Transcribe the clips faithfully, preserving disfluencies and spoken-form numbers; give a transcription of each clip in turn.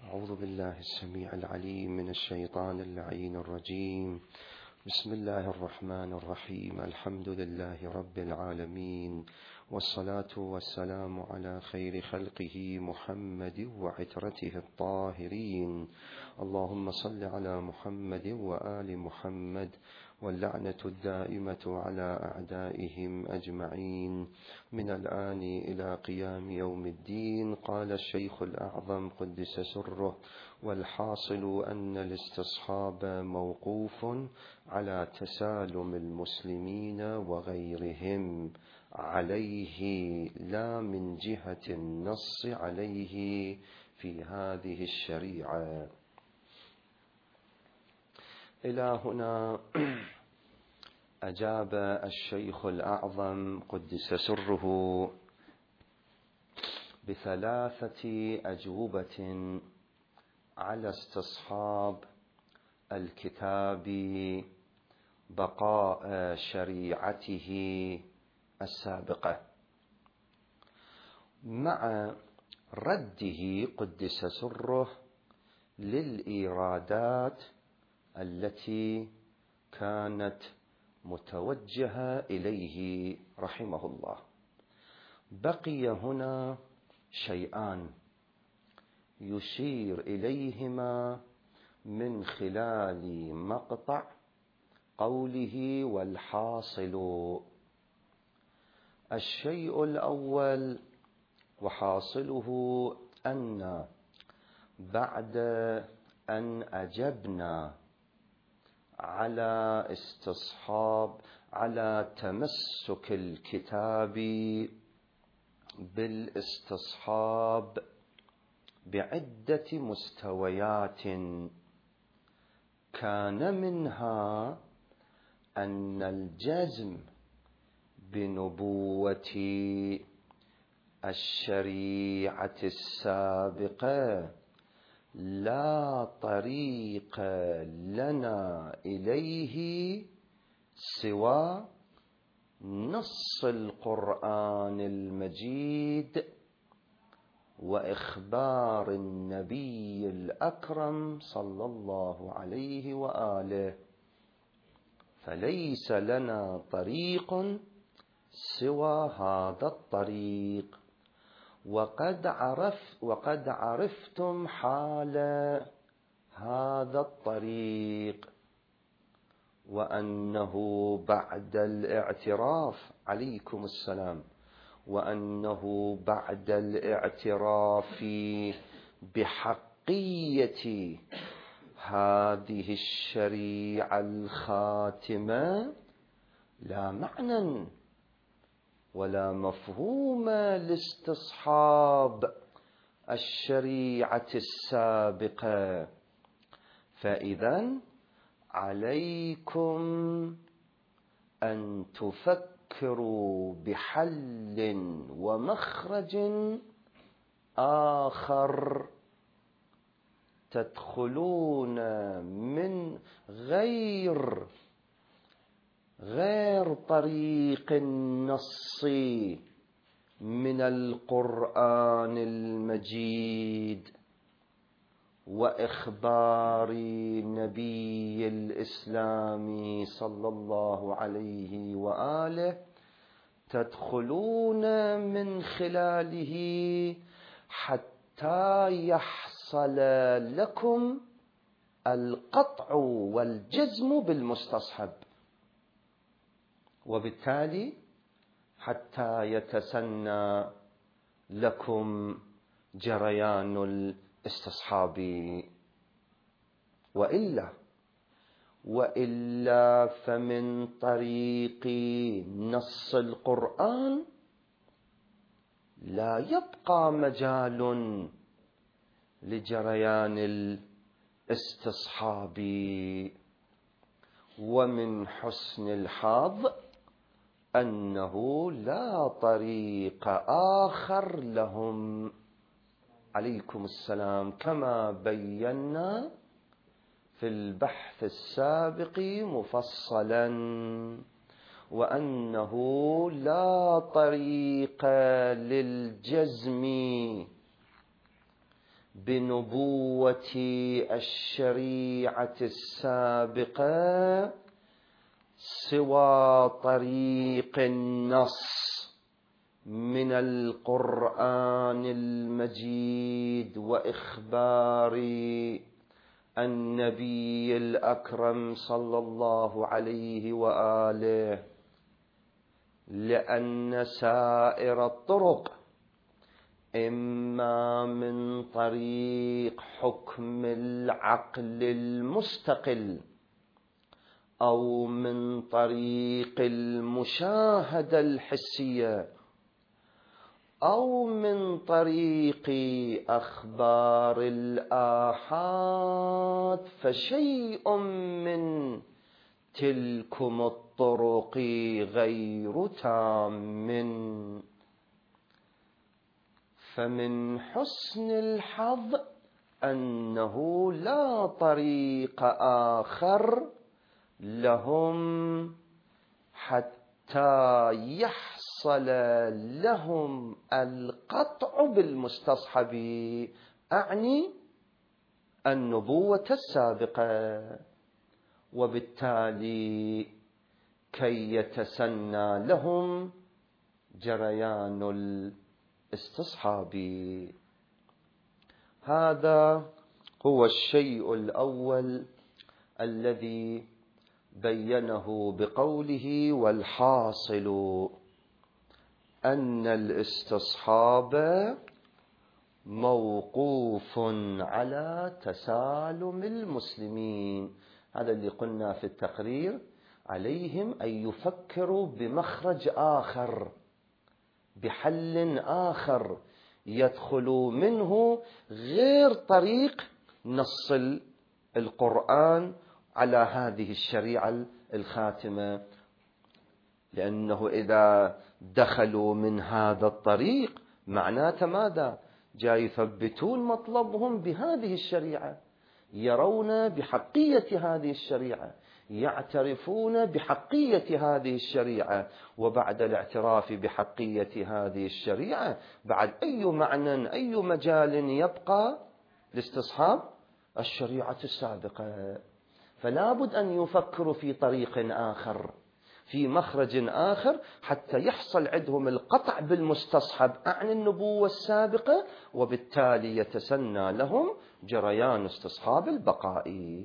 أعوذ بالله السميع العليم من الشيطان اللعين الرجيم. بسم الله الرحمن الرحيم. الحمد لله رب العالمين، والصلاة والسلام على خير خلقه محمد وعترته الطاهرين. اللهم صل على محمد وآل محمد، واللعنة الدائمة على أعدائهم أجمعين من الآن إلى قيام يوم الدين. قال الشيخ الأعظم قدس سره: والحاصل أن الاستصحاب موقوف على تسالم المسلمين وغيرهم عليه، لا من جهة النص عليه في هذه الشريعة. إلى هنا أجاب الشيخ الأعظم قدس سره بثلاثة أجوبة على استصحاب الكتاب بقاء شريعته السابقة، مع رده قدس سره للإيرادات التي كانت متوجهة إليه رحمه الله. بقي هنا شيئان يشير إليهما من خلال مقطع قوله: والحاصل. الشيء الأول وحاصله أن بعد أن أجبنا على استصحاب على تمسك الكتاب بالاستصحاب بعدة مستويات، كان منها أن الجزم بنبوة الشريعة السابقة لا طريق لنا إليه سوى نص القرآن المجيد وإخبار النبي الأكرم صلى الله عليه وآله، فليس لنا طريق سوى هذا الطريق. وقد عرف وقد عرفتم حال هذا الطريق، وأنه بعد الاعتراف عليكم السلام وأنه بعد الاعتراف بحقية هذه الشريعة الخاتمة لا معنى ولا مفهوم لاستصحاب الشريعة السابقة. فإذا عليكم أن تفكروا بحل ومخرج آخر تدخلون من غير غير طريق النص من القرآن المجيد وإخبار نبي الإسلام صلى الله عليه وآله، تدخلون من خلاله حتى يحصل لكم القطع والجزم بالمستصحب، وبالتالي حتى يتسنى لكم جريان الاستصحاب. وإلا وإلا فمن طريق نص القرآن لا يبقى مجال لجريان الاستصحاب. ومن حسن الحظ أنه لا طريق آخر لهم عليكم السلام، كما بينا في البحث السابق مفصلا، وأنه لا طريق للجزم بنبوة الشريعة السابقة سوى طريق النص من القرآن المجيد وإخبار النبي الأكرم صلى الله عليه وآله، لأن سائر الطرق إما من طريق حكم العقل المستقل أو من طريق المشاهدة الحسية أو من طريق أخبار الآحاد، فشيء من تلكم الطرق غير تام. فمن حسن الحظ أنه لا طريق آخر لهم حتى يحصل لهم القطع بالمستصحب، أعني النبوة السابقة، وبالتالي كي يتسنى لهم جريان الاستصحاب. هذا هو الشيء الأول الذي بينه بقوله: والحاصل أن الاستصحاب موقوف على تسالم المسلمين. هذا اللي قلنا في التقرير، عليهم أن يفكروا بمخرج آخر، بحل آخر يدخلوا منه غير طريق نص القرآن على هذه الشريعة الخاتمة، لأنه إذا دخلوا من هذا الطريق معناته ماذا؟ جاي يثبتون مطلبهم بهذه الشريعة، يرون بحقية هذه الشريعة، يعترفون بحقية هذه الشريعة، وبعد الاعتراف بحقية هذه الشريعة بعد أي معنى أي مجال يبقى لاستصحاب الشريعة السابقة. فلا بد أن يفكروا في طريق آخر، في مخرج آخر، حتى يحصل عندهم القطع بالمستصحب عن النبوة السابقة، وبالتالي يتسنى لهم جريان استصحاب البقاء.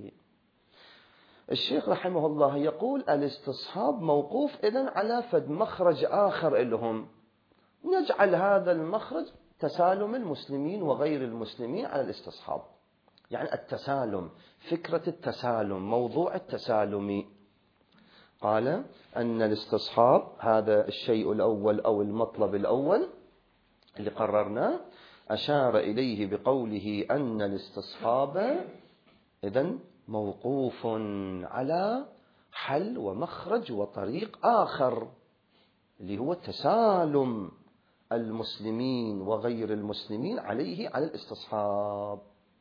الشيخ رحمه الله يقول: الاستصحاب موقوف إذن على فد مخرج آخر لهم، نجعل هذا المخرج تسالم المسلمين وغير المسلمين على الاستصحاب. يعني التسالم، فكرة التسالم، موضوع التسالم. قال أن الاستصحاب هذا الشيء الأول أو المطلب الأول اللي قررناه، أشار إليه بقوله أن الاستصحاب إذن موقوف على حل ومخرج وطريق آخر، اللي هو تسالم المسلمين وغير المسلمين عليه على الاستصحاب،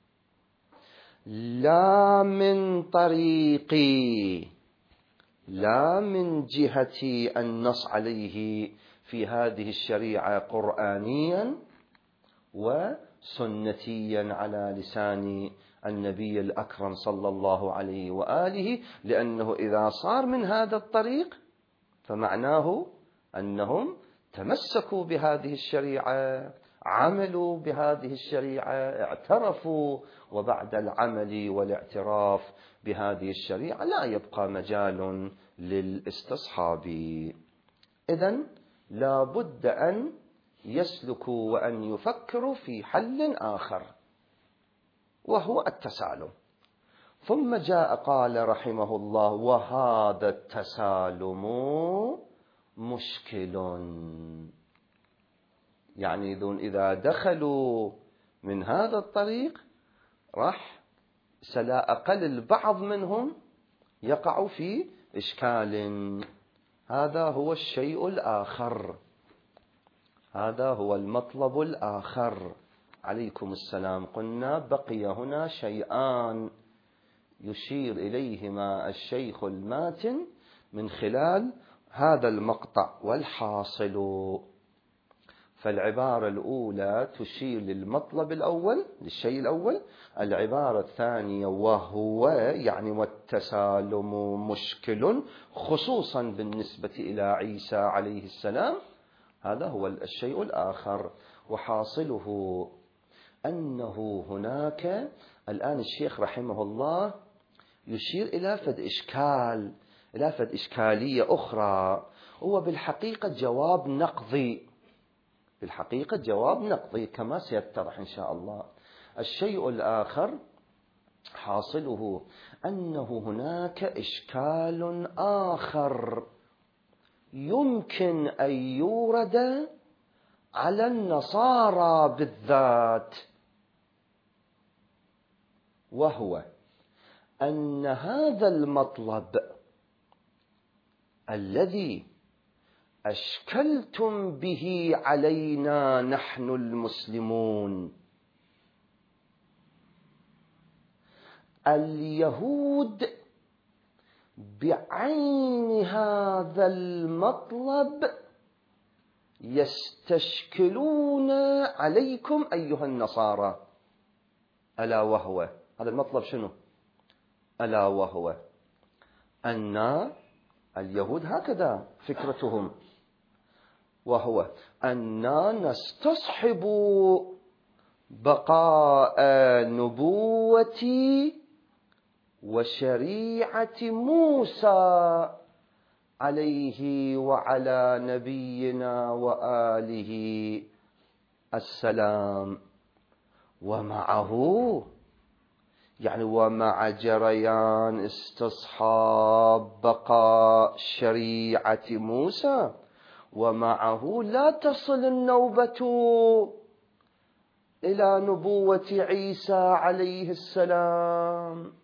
لا من طريقي، لا من جهة النص عليه في هذه الشريعة قرآنيا وسنتيا على لسان النبي الأكرم صلى الله عليه وآله، لأنه إذا صار من هذا الطريق فمعناه أنهم تمسكوا بهذه الشريعة، عملوا بهذه الشريعة، اعترفوا، وبعد العمل والاعتراف بهذه الشريعة لا يبقى مجال للاستصحاب. إذن لا بد أن يسلكوا وأن يفكروا في حل آخر وهو التسالم. ثم جاء قال رحمه الله: وهذا التسالم مشكل. يعني إذا دخلوا من هذا الطريق راح سلا أقل البعض منهم يقع في إشكال. هذا هو الشيء الآخر، هذا هو المطلب الآخر. عليكم السلام. قلنا بقي هنا شيئان يشير إليهما الشيخ الماتن من خلال هذا المقطع: والحاصل. فالعبارة الأولى تشير للمطلب الأول، للشيء الأول. العبارة الثانية وهو يعني والتسالم مشكل، خصوصا بالنسبة إلى عيسى عليه السلام، هذا هو الشيء الآخر. وحاصله أنه هناك الآن الشيخ رحمه الله يشير إلى فد إشكال، إلى فد إشكالية أخرى، هو بالحقيقة جواب نقضي، بالحقيقة جواب نقضي كما سيتضح إن شاء الله. الشيء الآخر حاصله أنه هناك إشكال آخر يمكن أن يورد على النصارى بالذات، وهو أن هذا المطلب الذي أشكلتم به علينا نحن المسلمون، اليهود بعين هذا المطلب يستشكلون عليكم أيها النصارى، ألا وهو هذا المطلب شنو؟ ألا وهو أن اليهود هكذا فكرتهم، وهو أننا نستصحب بقاء نبوة وشريعة موسى عليه وعلى نبينا وآله السلام، ومعه يعني ومع جريان استصحاب بقاء شريعة موسى، ومعه لا تصل النوبة إلى نبوة عيسى عليه السلام.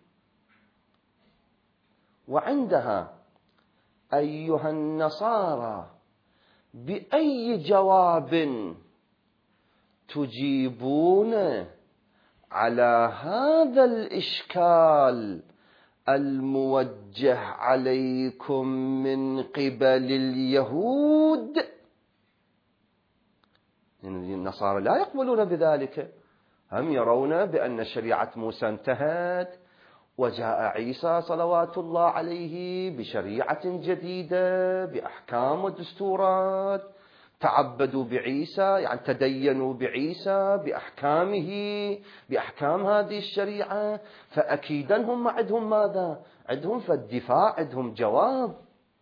وعندها أيها النصارى بأي جواب تجيبون على هذا الإشكال الموجه عليكم من قبل اليهود؟ يعني النصارى لا يقبلون بذلك، هم يرون بأن شريعة موسى انتهت وجاء عيسى صلوات الله عليه بشريعة جديدة بأحكام ودستورات، تعبدوا بعيسى يعني تدينوا بعيسى بأحكامه بأحكام هذه الشريعة، فأكيدا هم عندهم ماذا؟ عندهم فالدفاع، عندهم جواب.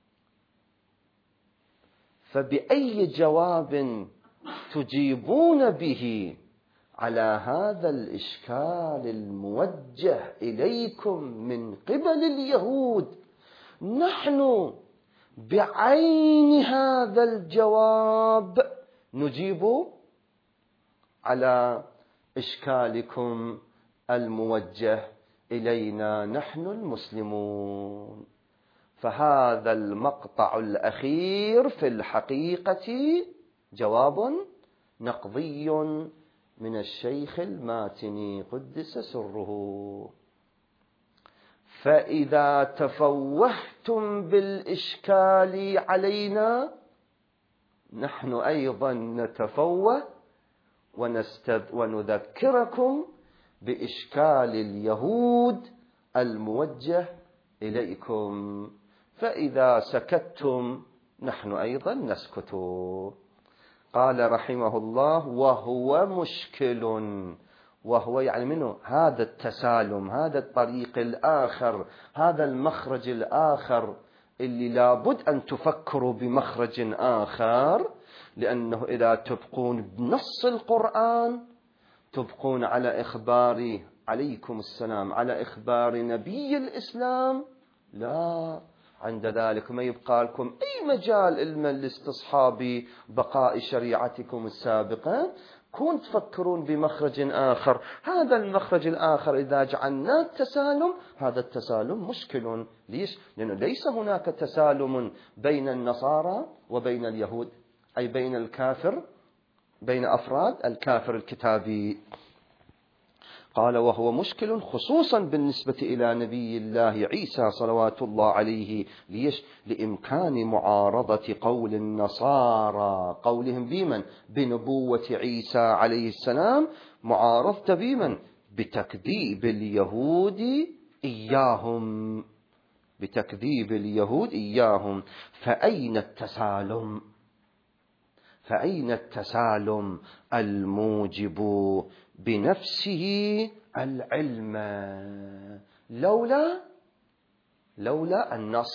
فبأي جواب تجيبون به على هذا الإشكال الموجه إليكم من قبل اليهود؟ نحن بعين هذا الجواب نجيب على إشكالكم الموجه إلينا نحن المسلمون. فهذا المقطع الأخير في الحقيقة جواب نقضي من الشيخ الماتني قدس سره. فإذا تفوهتم بالإشكال علينا نحن أيضا نتفوه ونستذ ونذكركم بإشكال اليهود الموجه إليكم، فإذا سكتتم نحن أيضا نسكت. قال رحمه الله وهو مشكل، وهو يعني منه هذا التسالم، هذا الطريق الآخر، هذا المخرج الآخر اللي لابد أن تفكروا بمخرج آخر، لأنه إذا تبقون بنص القرآن تبقون على إخبار عليكم السلام على إخبار نبي الإسلام، لا عند ذلك ما يبقى لكم أي مجال إلما لاستصحاب بقاء شريعتكم السابقة. كون تفكرون بمخرج آخر، هذا المخرج الآخر إذا جعلنا التسالم، هذا التسالم مشكل. ليش؟ لأنه ليس هناك تسالم بين النصارى وبين اليهود، أي بين الكافر، بين أفراد الكافر الكتابي. قال وهو مشكل خصوصا بالنسبة إلى نبي الله عيسى صلوات الله عليه. ليش؟ لإمكان معارضة قول النصارى، قولهم بمن؟ بنبوة عيسى عليه السلام، معارضة بمن؟ بتكذيب اليهود إياهم، بتكذيب اليهود إياهم. فأين التسالم؟ فأين التسالم الموجب بنفسه العلم لولا لولا النص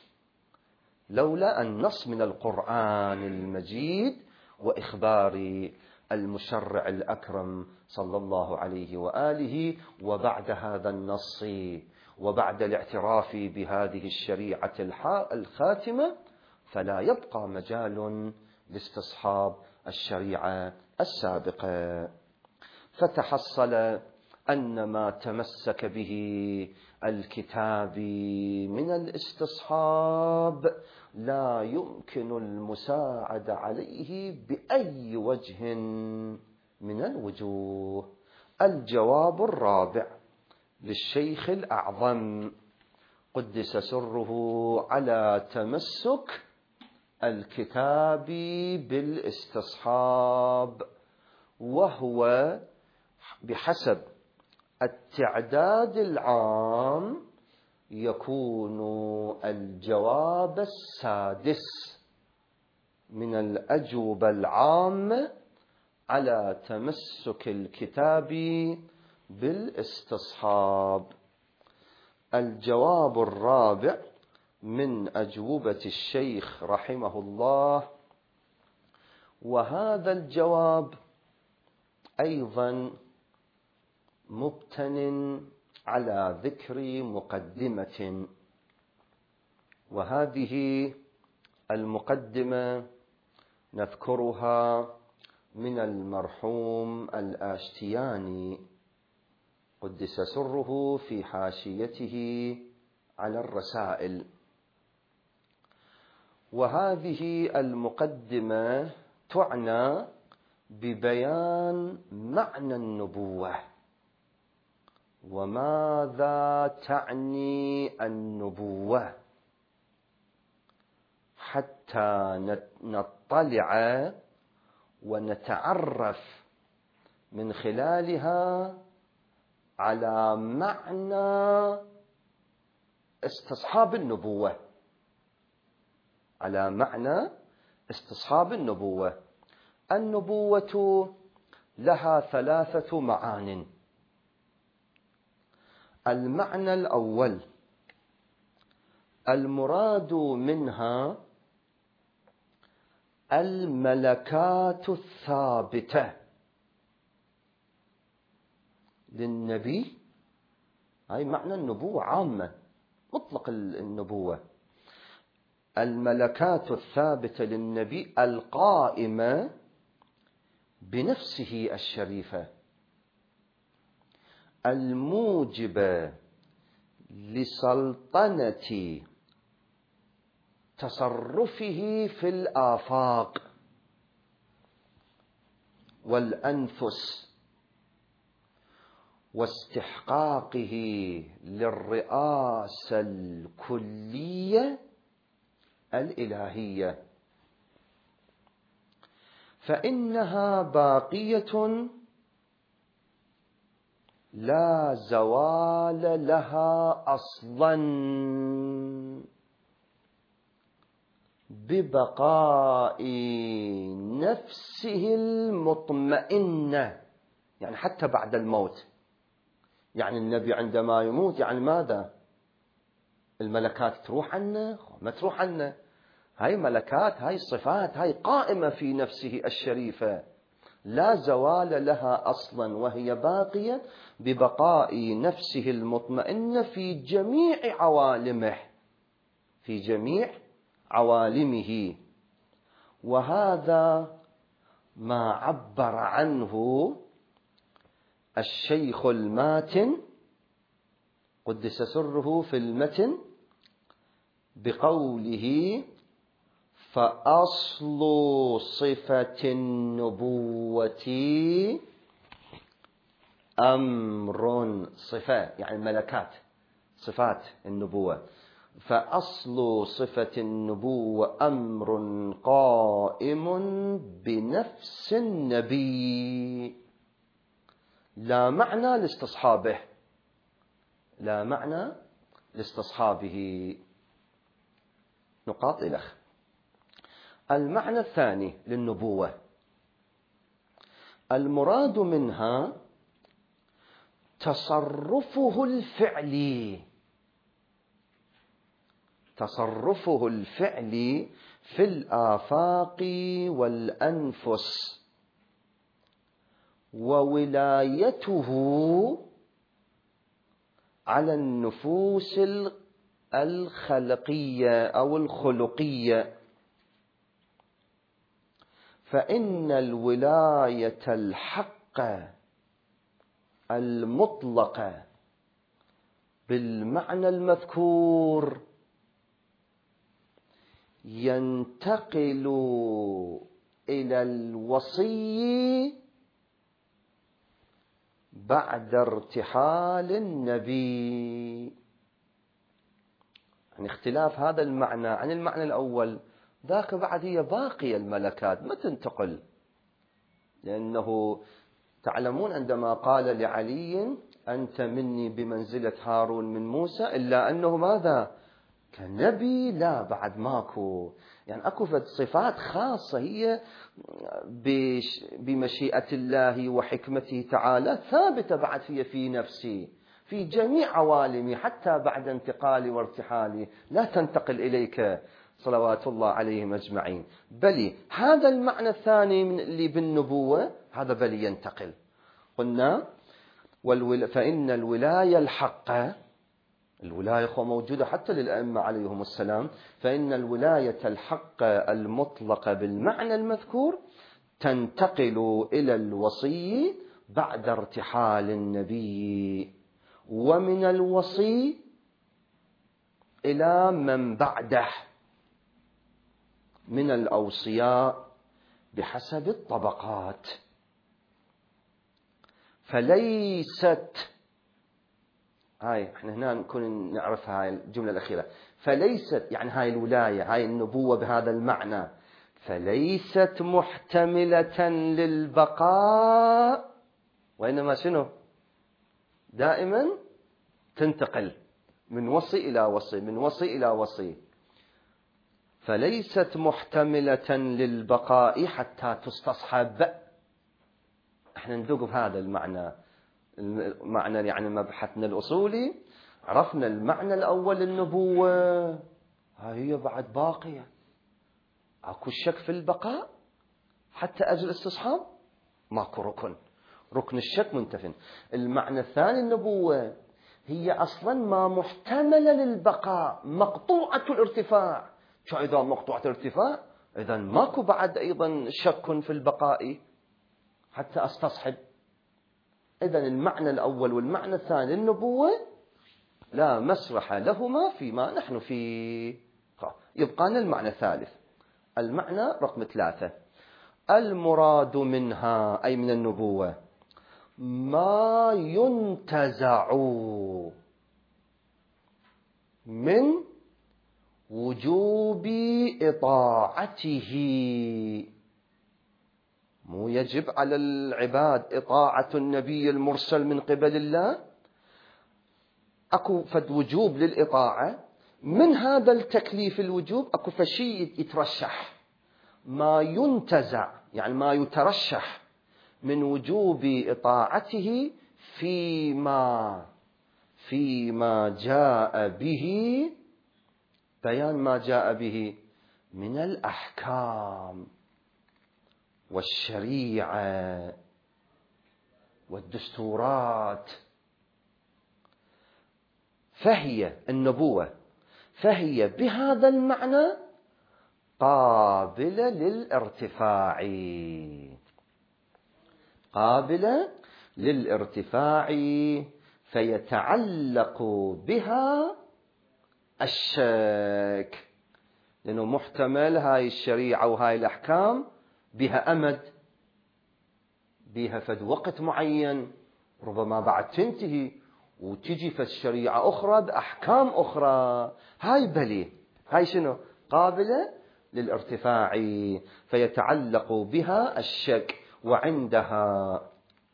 لولا النص من القرآن المجيد وإخبار المشرع الأكرم صلى الله عليه وآله. وبعد هذا النص وبعد الاعتراف بهذه الشريعة الخاتمة فلا يبقى مجال لاستصحاب الشريعة السابقة. فتحصل أن ما تمسك به الكتاب من الاستصحاب لا يمكن المساعدة عليه بأي وجه من الوجوه. الجواب الرابع للشيخ الأعظم قدس سره على تمسك الكتاب بالاستصحاب، وهو بحسب التعداد العام يكون الجواب السادس من الأجوبة العامة على تمسك الكتاب بالاستصحاب. الجواب الرابع من أجوبة الشيخ رحمه الله، وهذا الجواب أيضا مبتن على ذكر مقدمة، وهذه المقدمة نذكرها من المرحوم الآشتياني قدس سره في حاشيته على الرسائل. وهذه المقدمة تعنى ببيان معنى النبوة، وماذا تعني النبوة، حتى نطلع ونتعرف من خلالها على معنى استصحاب النبوة، على معنى استصحاب النبوة. النبوة لها ثلاثة معان. المعنى الأول المراد منها الملكات الثابتة للنبي، هاي معنى النبوة عامة، مطلق النبوة، الملكات الثابتة للنبي القائمة بنفسه الشريفة، الموجبة لسلطنة تصرفه في الآفاق والأنفس واستحقاقه للرئاسة الكلية الإلهية، فإنها باقية لا زوال لها أصلا ببقاء نفسه المطمئنة، يعني حتى بعد الموت. يعني النبي عندما يموت يعني ماذا؟ الملكات تروح عنه؟ ما تروح عنه، هاي ملكات، هاي صفات، هاي قائمة في نفسه الشريفة لا زوال لها أصلا، وهي باقية ببقاء نفسه المطمئنة في جميع عوالمه، في جميع عوالمه. وهذا ما عبر عنه الشيخ الماتن قدس سره في المتن بقوله: فأصل صفة النبوة أمر صفة يعني ملكات صفات النبوة. فأصل صفة النبوة أمر قائم بنفس النبي، لا معنى لاستصحابه، لا معنى لاستصحابه. نقاط الأخ. المعنى الثاني للنبوة، المراد منها تصرفه الفعلي، تصرفه الفعلي في الآفاق والأنفس، وولايته على النفوس الخلقية أو الخلقية. فإن الولاية الحق المطلقة بالمعنى المذكور ينتقل إلى الوصي بعد ارتحال النبي. يعني اختلاف هذا المعنى عن المعنى الأول، ذاك بعد هي باقية الملكات ما تنتقل، لأنه تعلمون عندما قال لعلي أنت مني بمنزلة هارون من موسى، إلا أنه ماذا كنبي لا بعد ماكو، يعني أكو صفات خاصة هي بمشيئة الله وحكمته تعالى ثابتة بعد هي في نفسي في جميع عوالمي حتى بعد انتقالي وارتحالي، لا تنتقل إليك صلوات الله عليهم أجمعين. بل هذا المعنى الثاني من اللي بالنبوة هذا بل ينتقل. قلنا والول... فإن الولاية الحقة، الولاية خو موجودة حتى للأئمة عليهم السلام، فإن الولاية الحقة المطلقة بالمعنى المذكور تنتقل إلى الوصي بعد ارتحال النبي، ومن الوصي إلى من بعده من الأوصياء بحسب الطبقات. فليست، هاي احنا هنا نكون نعرفها هاي الجملة الأخيرة، فليست يعني هاي الولاية هاي النبوة بهذا المعنى فليست محتملة للبقاء، وإنما شنو دائما تنتقل من وصي إلى وصي، من وصي إلى وصي. فليست محتملة للبقاء حتى تستصحب. احنا ندوق بهذا المعنى، المعنى يعني مبحثنا الأصولي عرفنا المعنى الأول النبوة، هاي هي بعد باقية، اكو شك في البقاء حتى أجل استصحاب، ماكو ركن، ركن الشك منتفن. المعنى الثاني النبوة هي أصلا ما محتملة للبقاء، مقطوعة الارتفاع. شو إذا مقطوعة الارتفاع؟ إذا ماكو بعد أيضا شك في البقاء حتى أستصحب. إذا المعنى الأول والمعنى الثاني النبوة لا مسرح لهما فيما نحن فيه. يبقى لنا المعنى الثالث، المعنى رقم ثلاثة، المراد منها أي من النبوة ما ينتزع من وجوب إطاعته. مو يجب على العباد إطاعة النبي المرسل من قبل الله، أكو فد وجوب للإطاعة، من هذا التكليف الوجوب أكو فشي يترشح، ما ينتزع يعني ما يترشح من وجوب إطاعته فيما فيما جاء به، بيان ما جاء به من الأحكام والشريعة والدستورات. فهي النبوة فهي بهذا المعنى قابلة للارتفاع، قابلة للارتفاع، فيتعلق بها الشك، لأنه محتمل هاي الشريعة وهاي الأحكام بها أمد، بها فد وقت معين ربما بعد تنتهي وتجي في الشريعة أخرى بأحكام أخرى، هاي بلي هاي شنو قابلة للارتفاع، فيتعلق بها الشك. وعندها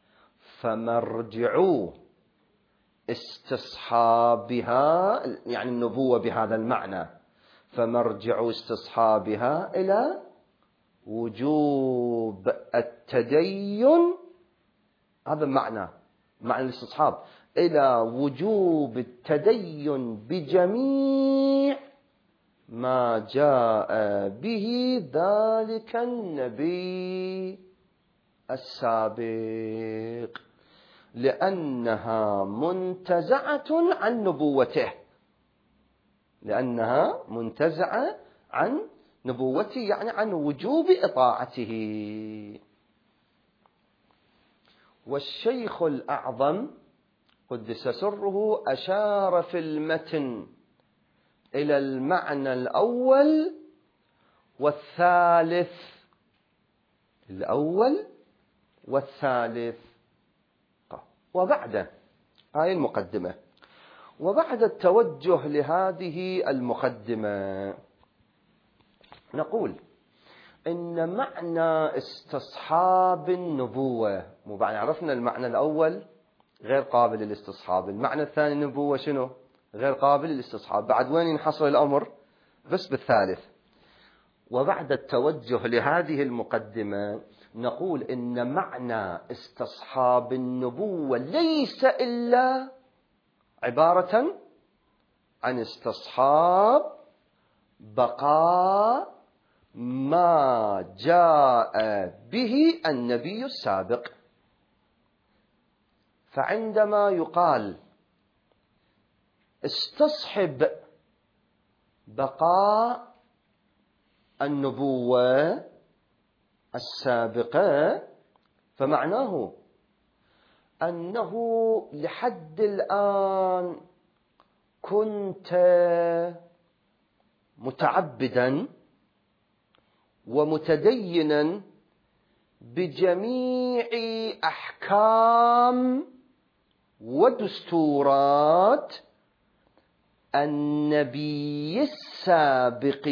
فمرجع استصحابها، يعني النبوة بهذا المعنى، فمرجع استصحابها إلى وجوب التدين، هذا معنى معنى الاستصحاب، إلى وجوب التدين بجميع ما جاء به ذلك النبي السابق، لأنها منتزعة عن نبوته، لأنها منتزعة عن نبوته يعني عن وجوب إطاعته. والشيخ الأعظم قدس سره أشار في المتن إلى المعنى الأول والثالث، الأول والثالث. وبعد هاي المقدمة، وبعد التوجه لهذه المقدمة نقول إن معنى استصحاب النبوة، مو بعد عرفنا المعنى الأول غير قابل للاستصحاب، المعنى الثاني النبوة شنو غير قابل للاستصحاب، بعد وين ينحصر الأمر؟ بس بالثالث. وبعد التوجه لهذه المقدمة نقول إن معنى استصحاب النبوة ليس إلا عبارة عن استصحاب بقاء ما جاء به النبي السابق. فعندما يقال استصحب بقاء النبوة السابقة، فمعناه أنه لحد الآن كنت متعبدا ومتدينا بجميع أحكام ودستورات النبي السابق،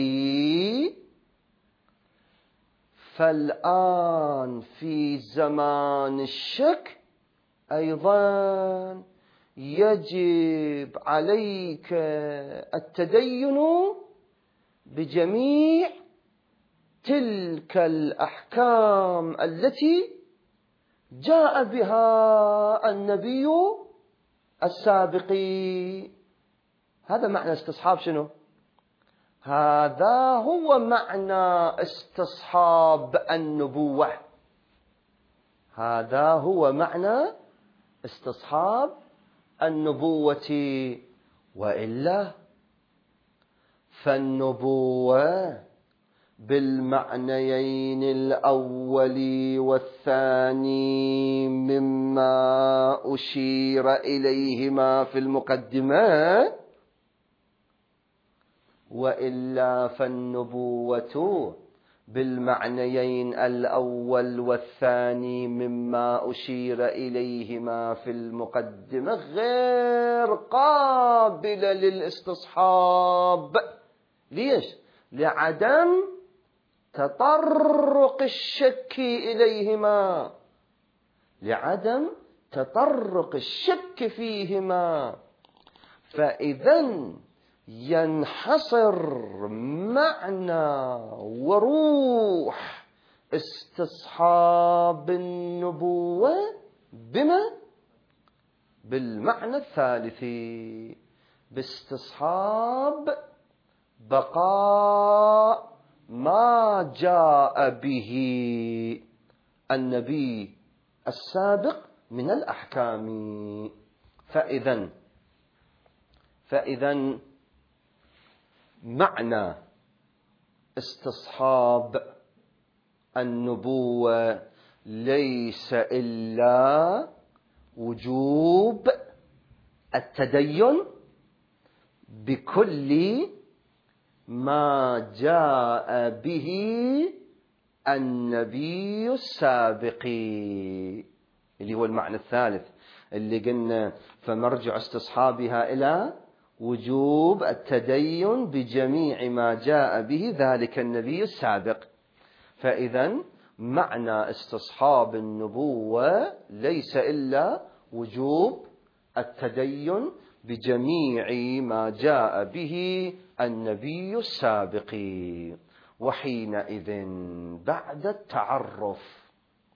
فالآن في زمان الشك أيضا يجب عليك التدين بجميع تلك الأحكام التي جاء بها النبي السابق. هذا معنى استصحاب شنو؟ هذا هو معنى استصحاب النبوة، هذا هو معنى استصحاب النبوة. وإلا فالنبوة بالمعنيين الأول والثاني مما أشير إليهما في المقدمة، وإلا فالنبوة بالمعنيين الأول والثاني مما أشير إليهما في المقدمة غير قابلة للاستصحاب. ليش؟ لعدم تطرق الشك إليهما، لعدم تطرق الشك فيهما. فإذا ينحصر معنى وروح استصحاب النبوة بما؟ بالمعنى الثالث، باستصحاب بقاء ما جاء به النبي السابق من الأحكام. فإذا فإذا معنى استصحاب النبوة ليس إلا وجوب التدين بكل ما جاء به النبي السابق، اللي هو المعنى الثالث. اللي قلنا فمرجع استصحابها إلى وجوب التدين بجميع ما جاء به ذلك النبي السابق. فإذا معنى استصحاب النبوة ليس إلا وجوب التدين بجميع ما جاء به النبي السابق. وحينئذ بعد التعرف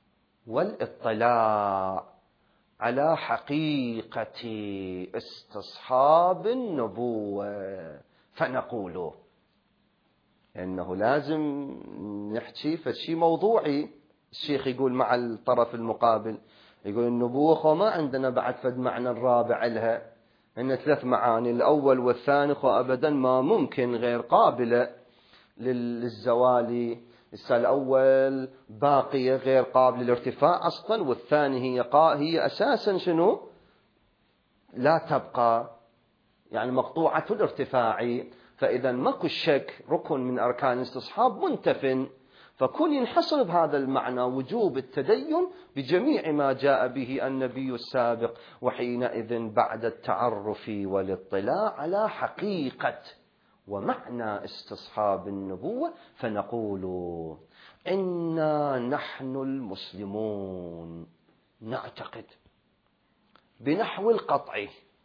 والاطلاع على حقيقة استصحاب النبوة فنقول إنه لازم نحكي فشي موضوعي. الشيخ يقول مع الطرف المقابل، يقول النبوة ما عندنا بعد فد معنى الرابع لها، إن ثلاث معاني، الأول والثاني أبدا ما ممكن غير قابلة للزوال. الأول باقية غير قابلة للارتفاع أصلا، والثاني هي قا هي أساسا شنو لا تبقى، يعني مقطوعة الارتفاع. فإذا ماكو شك ركن من أركان الاستصحاب منتف، فكل ينحصر بهذا المعنى وجوب التدين بجميع ما جاء به النبي السابق. وحينئذ بعد التعرف والاطلاع على حقيقة ومعنى استصحاب النبوة فنقول إنا نحن المسلمون نعتقد بنحو القطع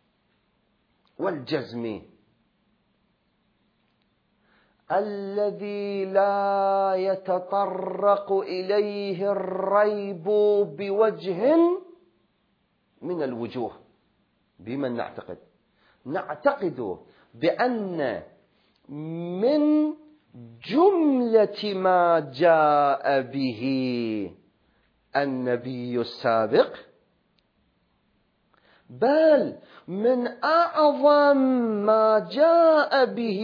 والجزم الذي لا يتطرق إليه الريب بوجه من الوجوه. بمن نعتقد؟ نعتقد بأن من جملة ما جاء به النبي السابق، بل من أعظم ما جاء به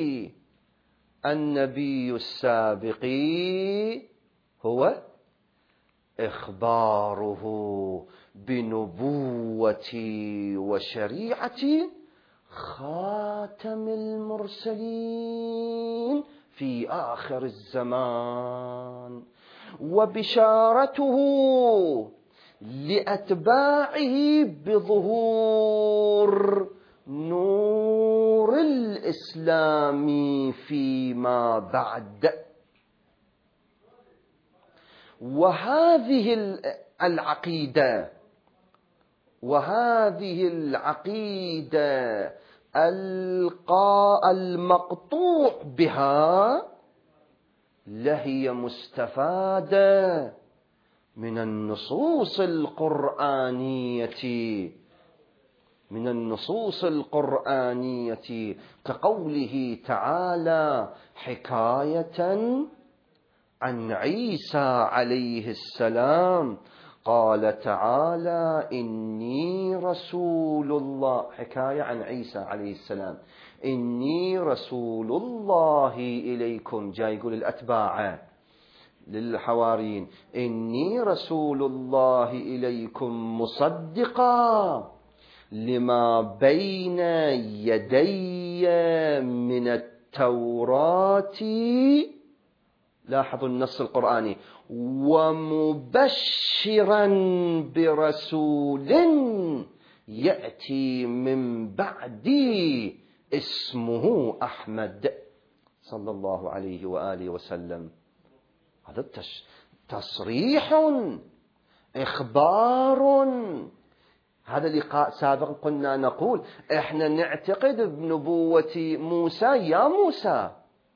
النبي السابق هو إخباره بنبوة وشريعة خاتم المرسلين في آخر الزمان، وبشارته لأتباعه بظهور نور الإسلام فيما بعد. وهذه العقيدة وهذه العقيدة المقطوع بها لهي مستفادة من النصوص القرآنية من النصوص القرآنية كقوله تعالى حكاية عن عيسى عليه السلام، قال تعالى إني رسول الله، حكاية عن عيسى عليه السلام، إني رسول الله إليكم، جاي يقول الأتباع للحواريين إني رسول الله إليكم مصدقا لما بين يدي من التوراة، لاحظوا النص القرآني، ومبشرا برسول يأتي من بعدي اسمه أحمد صلى الله عليه وآله وسلم. هذا تصريح إخبار. هذا اللي سابقا كنا نقول إحنا نعتقد بنبوة موسى، يا موسى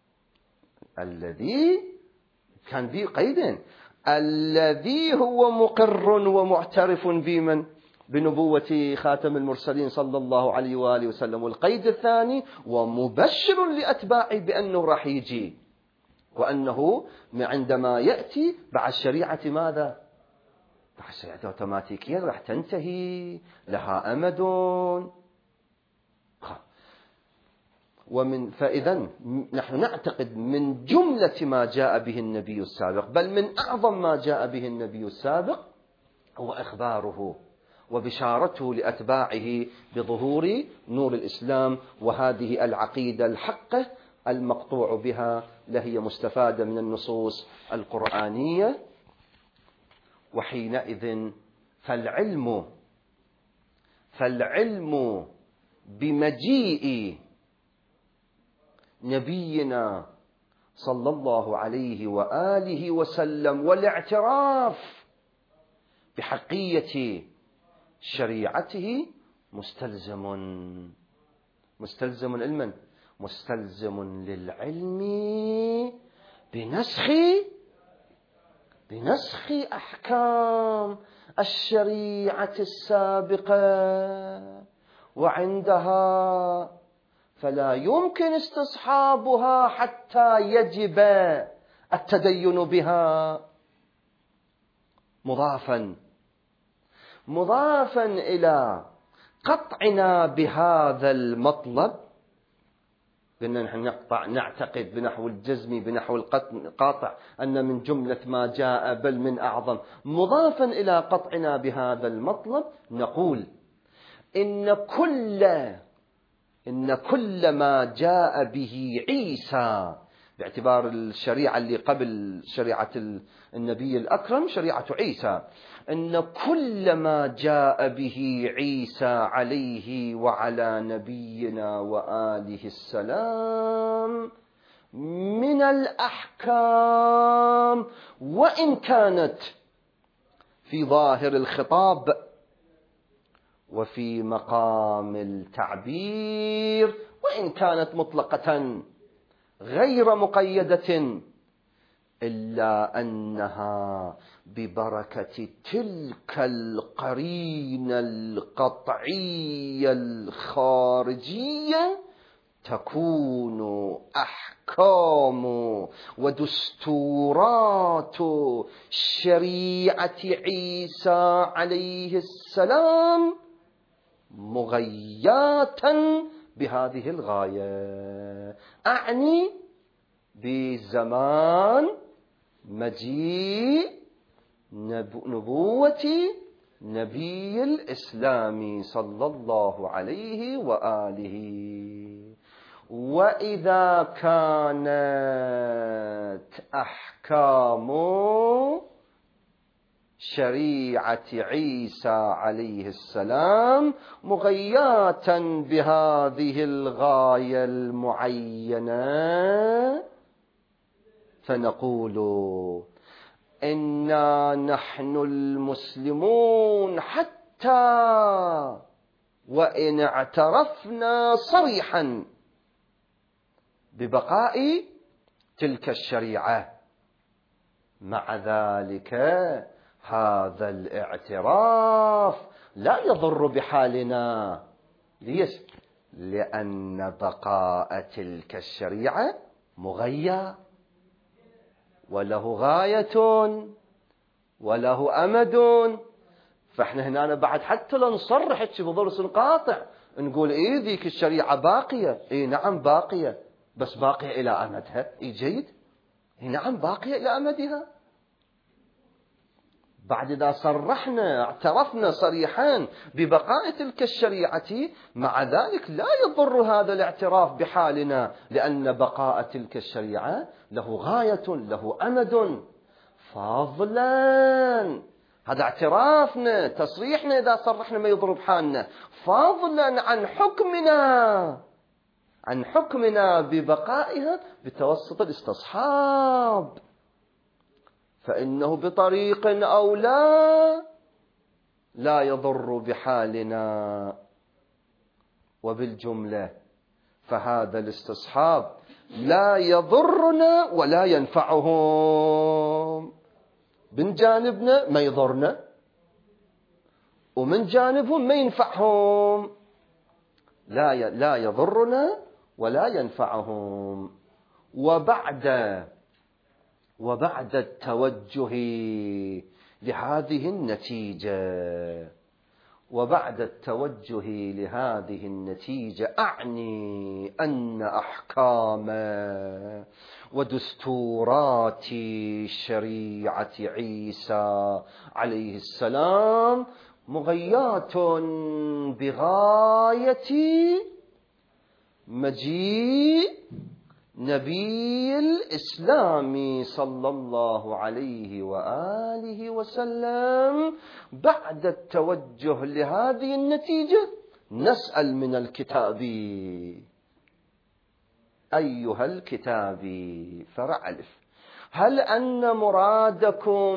الذي كان به قيد، الذي هو مقر ومعترف بمن بنبوة خاتم المرسلين صلى الله عليه وآله وسلم. والقيد الثاني ومبشر لأتباعه بأنه راح يجي، وأنه عندما يأتي بعد الشريعة ماذا؟ بعد الشريعة أوتوماتيكيا راح تنتهي، لها أمد. ومن فإذا نحن نعتقد من جملة ما جاء به النبي السابق، بل من أعظم ما جاء به النبي السابق هو إخباره وبشارته لأتباعه بظهور نور الإسلام. وهذه العقيدة الحقة المقطوع بها لهي مستفادة من النصوص القرآنية. وحينئذ فالعلم فالعلم بمجيء نبينا صلى الله عليه وآله وسلم والاعتراف بحقية شريعته مستلزم مستلزم علما مستلزم للعلم بنسخ بنسخ أحكام الشريعة السابقة، وعندها فلا يمكن استصحابها حتى يجب التدين بها. مضافا مضافا إلى قطعنا بهذا المطلب، بأننا نحن نقطع نعتقد بنحو الجزم بنحو القاطع أن من جملة ما جاء بل من أعظم. مضافا إلى قطعنا بهذا المطلب نقول إن كل إن كل ما جاء به عيسى باعتبار الشريعة اللي قبل شريعة النبي الأكرم شريعة عيسى، إن كل ما جاء به عيسى عليه وعلى نبينا وآله السلام من الأحكام، وإن كانت في ظاهر الخطاب وفي مقام التعبير، وإن كانت مطلقة غير مقيدة، إلا أنها ببركة تلك القرينة القطعية الخارجية تكون أحكام ودستورات شريعة عيسى عليه السلام مغياتا بهذه الغاية، أعني بزمان مجيء نبوة نبي الإسلام صلى الله عليه وآله. وإذا كانت أحكام شريعة عيسى عليه السلام مغياتا بهذه الغاية المعينة، فنقول إنا نحن المسلمون حتى وإن اعترفنا صريحا ببقاء تلك الشريعة، مع ذلك هذا الاعتراف لا يضر بحالنا. ليش؟ لأن بقاء تلك الشريعة مغيى وله غاية وله أمد. فإحنا هنا بعد حتى لا نصرح بضرس قاطع نقول إيه ذيك الشريعة باقية، إيه نعم باقية، بس باقية إلى أمدها. إيه جيد، إيه نعم باقية إلى أمدها. بعد إذا صرحنا اعترفنا صريحا ببقاء تلك الشريعة، مع ذلك لا يضر هذا الاعتراف بحالنا، لأن بقاء تلك الشريعة له غاية له أمد. فضلا هذا اعترافنا تصريحنا إذا صرحنا ما يضر بحالنا، فضلا عن حكمنا عن حكمنا ببقائها بتوسط الاستصحاب، فإنه بطريق أو لا لا يضر بحالنا. وبالجملة فهذا الاستصحاب لا يضرنا ولا ينفعهم، من جانبنا ما يضرنا ومن جانبهم ما ينفعهم، لا لا يضرنا ولا ينفعهم. وبعد وبعد التوجه لهذه النتيجة وبعد التوجه لهذه النتيجة أعني أن أحكام ودستورات شريعة عيسى عليه السلام مغيات بغاية مجيء نبي الإسلام صلى الله عليه وآله وسلم بعد التوجه لهذه النتيجة نسأل من الكتاب أيها الكتاب فرع ألف هل أن مرادكم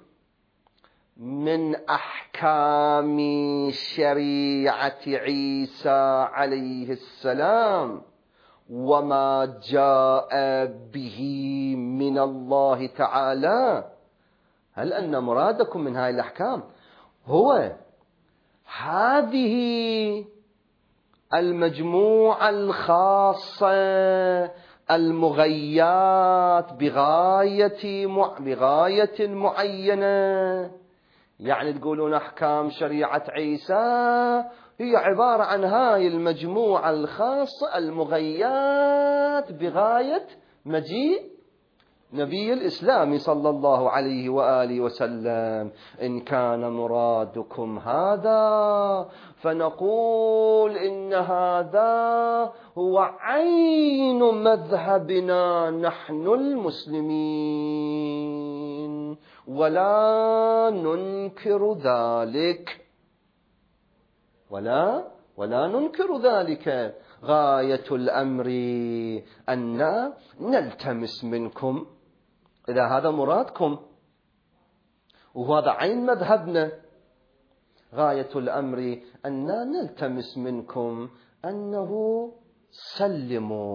من أحكام شريعة عيسى عليه السلام وما جاء به من الله تعالى هل أن مرادكم من هذه الأحكام هو هذه المجموعة الخاصة المغيات بغاية بغاية معينة يعني تقولون أحكام شريعة عيسى هي عبارة عن هاي المجموعة الخاصة المغيات بغاية مجيء نبي الإسلام صلى الله عليه وآله وسلم إن كان مرادكم هذا فنقول إن هذا هو عين مذهبنا نحن المسلمين ولا ننكر ذلك ولا ولا ننكر ذلك غاية الأمر أن نلتمس منكم إذا هذا مرادكم وهذا عين مذهبنا غاية الأمر أن نلتمس منكم أنه سلموا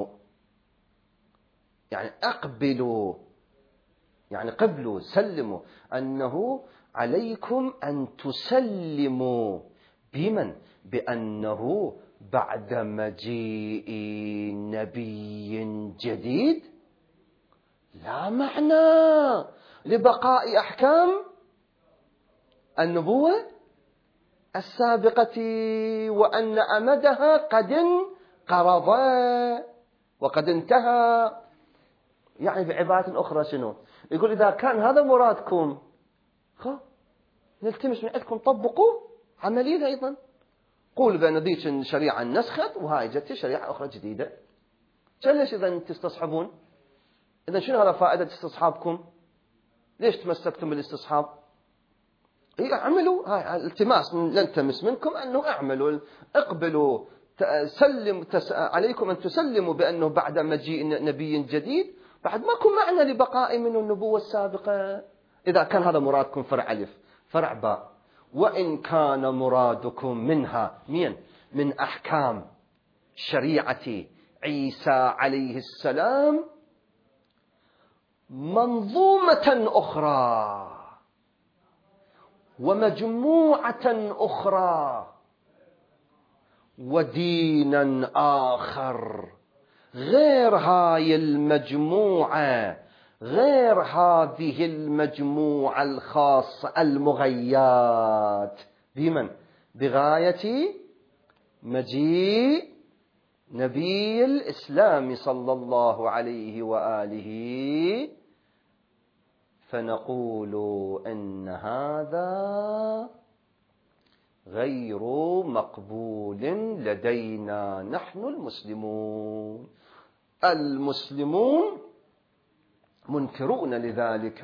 يعني أقبلوا يعني قبلوا سلموا أنه عليكم أن تسلموا بمن بأنه بعد مجيء نبي جديد لا معنى لبقاء أحكام النبوة السابقة وأن أمدها قد انقرض وقد انتهى يعني بعبارة أخرى شنو يقول إذا كان هذا مرادكم خا نلتمس من عندكم طبقوا عمليا أيضا قول بأن ذيك الشريعة نسخت وهاي جت شريعة أخرى جديدة ليش إذا تستصحبون إذا شنو هذا فائدة استصحابكم ليش تمسكتم بالاستصحاب إيه اعملوا هاي التماس نلتمس منكم أنه اعملوا اقبلوا سلم تس... عليكم أن تسلموا بأنه بعد مجيء نبي جديد بعد ماكو معنى لبقاء من النبوة السابقة إذا كان هذا مرادكم فرع ألف فرع باء وإن كان مرادكم منها مين من أحكام شريعة عيسى عليه السلام منظومة أخرى ومجموعة أخرى ودينا آخر غير هاي المجموعة غير هذه المجموعة الخاصة المغيات بمن بغاية مجيء نبي الإسلام صلى الله عليه وآله فنقول إن هذا غير مقبول لدينا نحن المسلمون المسلمون منكرون لذلك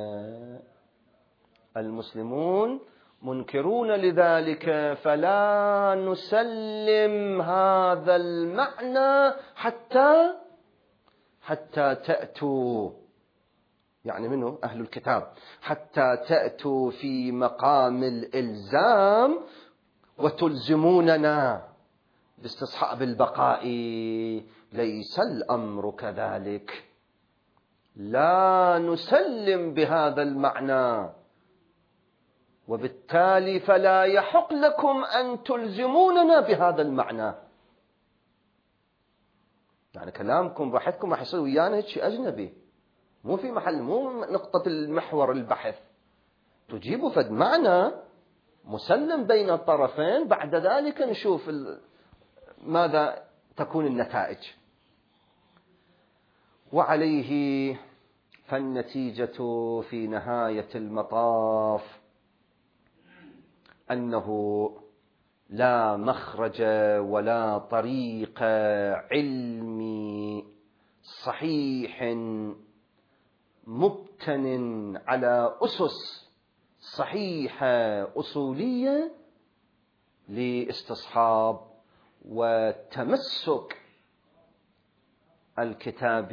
المسلمون منكرون لذلك فلا نسلم هذا المعنى حتى حتى تأتوا يعني منه أهل الكتاب حتى تأتوا في مقام الإلزام وتلزموننا باستصحاب البقاء ليس الأمر كذلك لا نسلم بهذا المعنى وبالتالي فلا يحق لكم أن تلزموننا بهذا المعنى يعني كلامكم بحثكم راح يصير ويانا شيء أجنبي مو في محل مو نقطة المحور البحث تجيبوا فد معنى مسلم بين الطرفين بعد ذلك نشوف ماذا تكون النتائج وعليه فالنتيجة في نهاية المطاف أنه لا مخرج ولا طريق علمي صحيح مبتن على أسس صحيحة أصولية لاستصحاب وتمسك الكتاب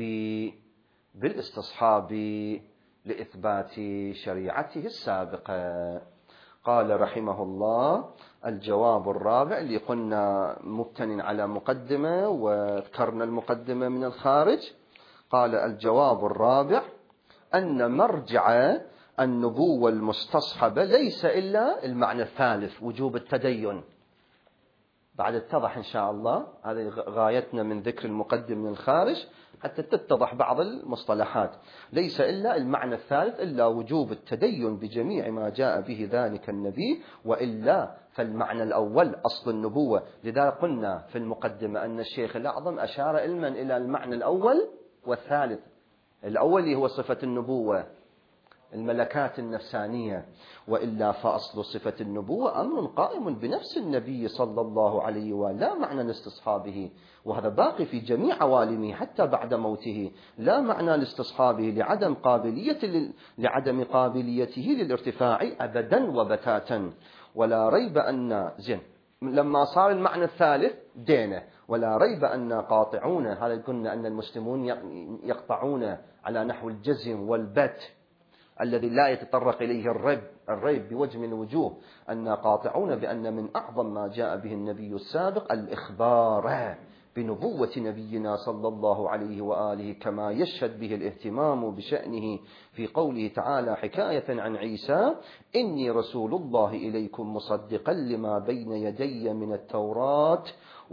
بالاستصحاب لإثبات شريعته السابقة. قال رحمه الله: الجواب الرابع، اللي قلنا مبتن على مقدمة وذكرنا المقدمة من الخارج. قال: الجواب الرابع أن مرجع النبوة المستصحبة ليس إلا المعنى الثالث، وجوب التدين. بعد اتضح إن شاء الله، هذه غايتنا من ذكر المقدم من الخارج حتى تتضح بعض المصطلحات. ليس إلا المعنى الثالث، إلا وجوب التدين بجميع ما جاء به ذلك النبي، وإلا فالمعنى الأول أصل النبوة. لذا قلنا في المقدمة أن الشيخ الأعظم أشار علما إلى المعنى الأول والثالث. الأول هو صفة النبوة، الملكات النفسانية، وإلا فأصل صفة النبوة أمر قائم بنفس النبي صلى الله عليه وآله، لا معنى لاستصحابه، وهذا باقي في جميع عوالمه حتى بعد موته. لا معنى لاستصحابه لعدم قابلية لعدم قابليته للارتفاع أبدا وبتاتا. ولا ريب أن زين لما صار المعنى الثالث دينه، ولا ريب أن قاطعون، هذا قلنا أن المسلمون يقطعون على نحو الجزم والبت الذي لا يتطرق إليه الريب الريب بوجه من الوجوه، أن قاطعون بأن من أعظم ما جاء به النبي السابق الإخبار بنبوة نبينا صلى الله عليه وآله، كما يشهد به الاهتمام بشأنه في قوله تعالى حكاية عن عيسى: إني رسول الله إليكم مصدقا لما بين يدي من التوراة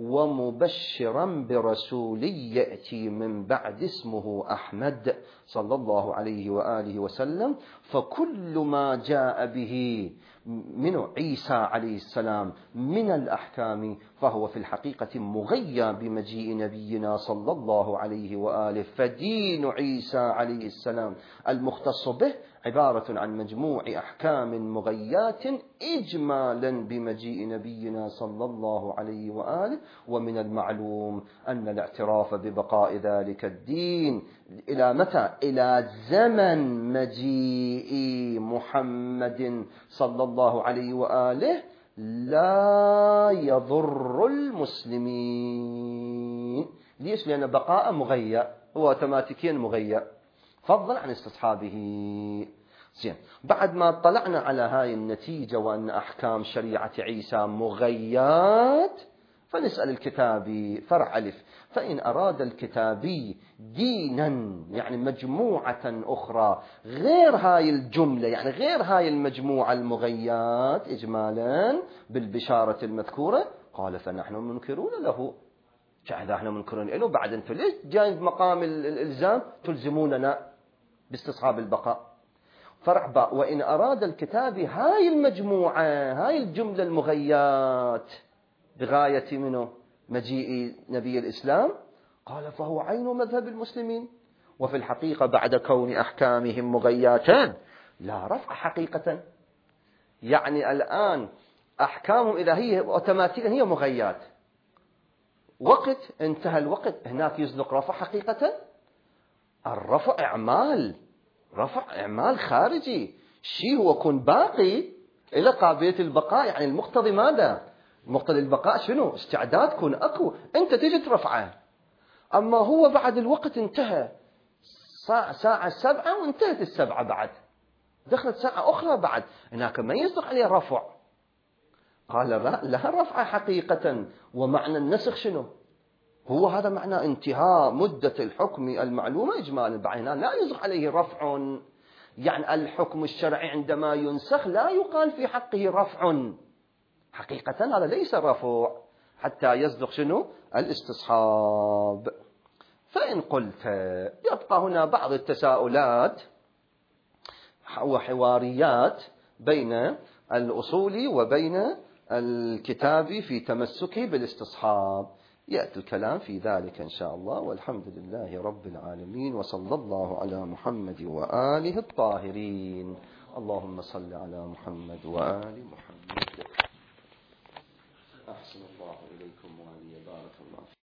ومبشرا برسول يأتي من بعد اسمه أحمد، صلى الله عليه وآله وسلم. فكل ما جاء به من عيسى عليه السلام من الأحكام فهو في الحقيقة مغيى بمجيء نبينا صلى الله عليه وآله. فدين عيسى عليه السلام المختص به عبارة عن مجموع أحكام مغيات إجمالا بمجيء نبينا صلى الله عليه وآله. ومن المعلوم أن الاعتراف ببقاء ذلك الدين إلى متى؟ إلى زمن مجيء محمد صلى الله عليه وآله لا يضر المسلمين. ليش؟ لأن بقاء مغيّة، هو اوتوماتيكيا مغيّة، فضلا عن استصحابه. زين، بعد ما اطلعنا على هاي النتيجة وأن أحكام شريعة عيسى مغيّات، فنسأل الكتابي فرع ألف: فإن أراد الكتابي دينا، يعني مجموعة أخرى غير هاي الجملة، يعني غير هاي المجموعة المغيّات إجمالا بالبشارة المذكورة، قال: فنحن منكرون له. شاهد احنا منكرون له، بعد انتم ليش جاي بمقام الإلزام تلزموننا باستصحاب البقاء؟ فرع باء: وإن أراد الكتابي هاي المجموعة، هاي الجملة المغيّات بغاية منه مجيء نبي الإسلام، قال: فهو عين مذهب المسلمين. وفي الحقيقة بعد كون أحكامهم مغيّاتان لا رفع حقيقة، يعني الآن أحكامهم إذا هي أوتوماتيكا هي مغيّات، وقت انتهى الوقت هناك يصدق رفع حقيقة. الرفع إعمال، رفع إعمال خارجي، شيء هو كن باقي إلى قابلية البقاء. يعني المقتضي ماذا؟ مقتضي البقاء شنو؟ استعداد كن أقوى، أنت تجي ترفعه. أما هو بعد الوقت انتهى، ساعة, ساعة سبعة وانتهت السبعة، بعد دخلت ساعة أخرى، بعد هناك ما يصدق عليه رفع. قال: لا, لا رفع حقيقة. ومعنى النسخ شنو؟ هو هذا معنى انتهاء مدة الحكم المعلومة إجمالا، بعد هنا لا يصدق عليه رفع. يعني الحكم الشرعي عندما ينسخ لا يقال في حقه رفع حقيقة، هذا ليس رفع حتى يصدق شنو؟ الاستصحاب. فإن قلت، يبقى هنا بعض التساؤلات وحواريات بين الأصول وبين الكتاب في تمسكه بالاستصحاب، يأتي الكلام في ذلك إن شاء الله. والحمد لله رب العالمين، وصلى الله على محمد وآله الطاهرين. اللهم صل على محمد وآل محمد. أحسن الله إليكم وعلي بارك الله.